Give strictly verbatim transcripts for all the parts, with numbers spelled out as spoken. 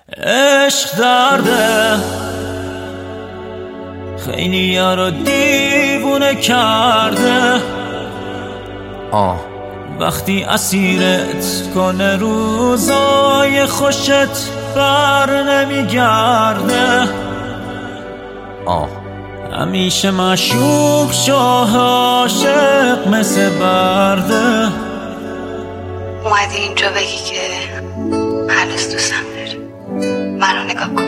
عشق درده خیلی ها رو دیوونه کرده آه وقتی اسیرت کنه روزای خوشت بر نمیگرده آه همیشه معشوق شاه عاشق مثل برده. اومدی اینجا بگی که هنوز دوستم داری. منو نگاه کن،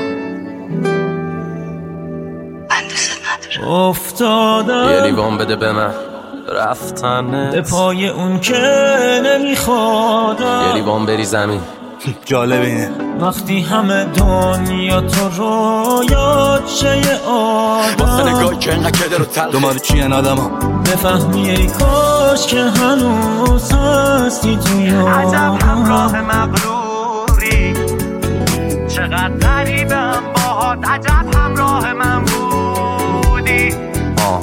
من دوست ندارم. افتادم یه لیوان بده به من رفتنت به پای اون که نمیخوادم. یه لیوان بری زمین جالب اینه وقتی همه دنیا تو رو یاد شه یه واسه آدم نگاهی که انقدر کده رو تلخه دنبال چی این آدم ها بفهمی ای کاش که هنوز هستی توی عجب همراه مغروری، چقدر غریبم باهات، عجب همراه من بودی. آه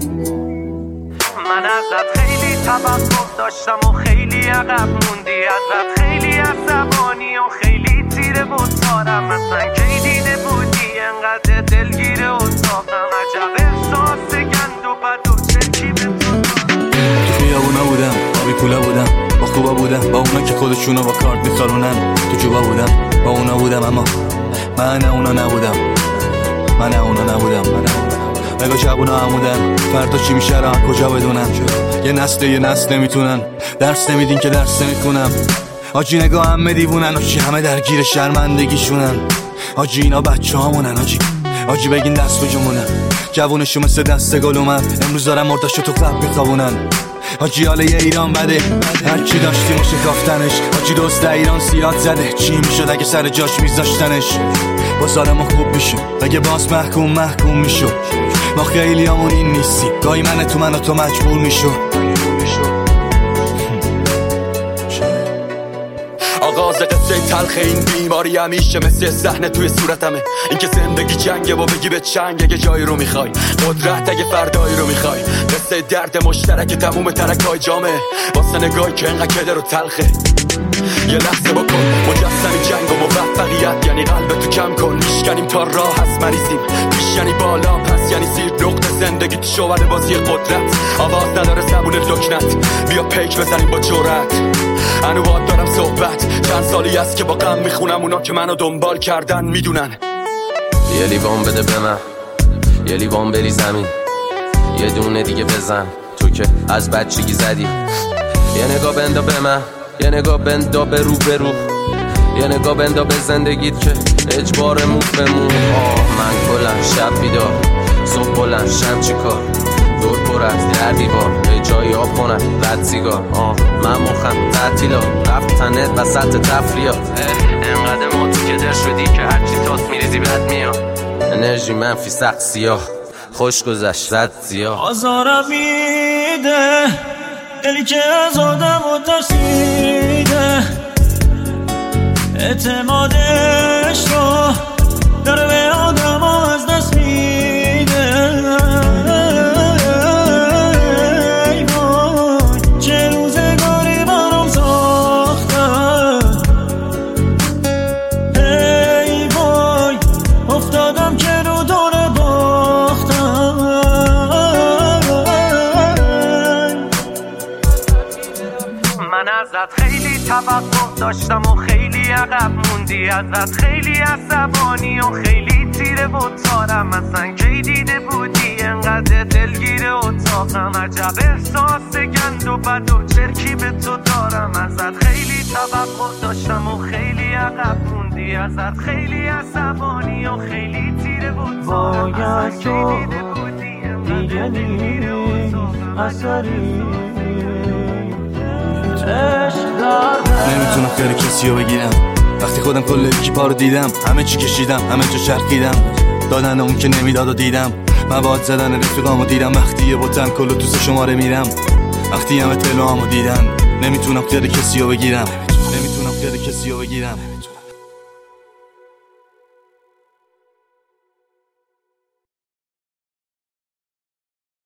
من ازت خیلی توقع داشتم و خیلی عقب موندی، ازت خیلی عصبانی و خیلی تیره بود تارم. مثلا کی دیده بودی انقدر دلگیره و تاقم، عجب احساس گند و بد و چرکی به تو دارم. تو خیابونا بودم آبی کولا بودم با خوبا بودم با اونا که خودشونو با کارت میخارونن تو جوبا بودم با اونا بودم اما من اونا نبودم من اونا نبودم نگاه جوونا عمودن فردا چی میشه را کجا بدونم یه نسل یه نسل نمیتونن درس نمیدین که درس نمیکنم آجی نگاه همه دیوونن آجی همه درگیر شرمندگیشونن آجی اینا بچه هامونن آجی آجی بگین دست بجمونن جوونشو مثل دست گل اومد امروز دارم مرداشو تو قلب میخوابونن آجی حاله یه ایران بده هرچی داشتیم و شکافتنش آجی دوست ایران سیاد زده چی میشد اگه سر جاش میذاشتنش با سالمو خوب میشم اگه باز محکوم محکوم میشم ما خیلی همون این نیستیم گاهی من تو من و تو مجبور میشم آغاز قصه تلخ این بیماری همیشه مثل صحنه توی صورتمه. این که زندگی جنگه با بگی به چنگ اگه جایی رو میخوای، قدرت اگه فردایی رو میخوای. قصه درد مشترک تموم ترکای جامعه واسه نگاهی که انقدر کده رو تلخه. یه لحظه بکن مجسمی جنگ و موفقیت یعنی قلب تو کم کن میشکنیم تا راه هست مریضیم پیش یعنی بالا پس یعنی زیر نقطه زندگی تو شواله بازی قدرت آواز نداره زبون لکنت بیا پیک بزنیم با جرأت. انو باید دارم صحبت چند سالی است که با غم میخونم اونا که منو دنبال کردن میدونن. یه لیوان بده به من یه لیوان بری زمین یه دونه دیگه بزن تو که از بچگی زدی. یه نگاه بندا به من یه نگاه بندا به رو به رو یه نگاه بندا به زندگیت که اجبار مو به مو. آه من کلن شب بیدار صبح بلند شم چی کار دور پر از در دیوار به جایی آب کنن رد سیگار. آه من مخم تعطیلات رفتنت وسط تفریات انقدر ما تو کدر شدی که هرچی تاس میریزی بد میاد انرژی منفی سخت سیاه خوش گذشت رد زیاه. آزارم میده دلی که از آدم و ترسیده اعتمادش رو داره به آدم ها از دست میده. ای وای چه روزگاری برام ساختن ای وای افتادم که رو دور باختن. من ازت خیلی توقع داشتم و خیلی عقب موندی، ازت خیلی عصبانی و خیلی تیره و تارم. مثلا کی دیده بودی انقدر دلگیره و تاقم، عجب احساس گند و بد و چرکی به تو دارم. ازت خیلی توقع داشتم و خیلی عقب موندی، ازت خیلی عصبانی و خیلی تیره و تارم. مثلا کی دیده بودی انقدر دلگیره و تاقم، اثری نمیتونم خیلی کسی رو بگیرم وقتی خودم کل اکیپا رو دیدم همه چی کشیدم همه جا چرخیدم دادن اون که نمیداد و دیدم مواد زدن رفیقامو دیدم وقتی یه بوتن کلو تو سه شماره میرم وقتی همه تلوامو دیدن نمیتونم خیلی کسی رو بگیرم نمیتونم خیلی کسی رو بگیرم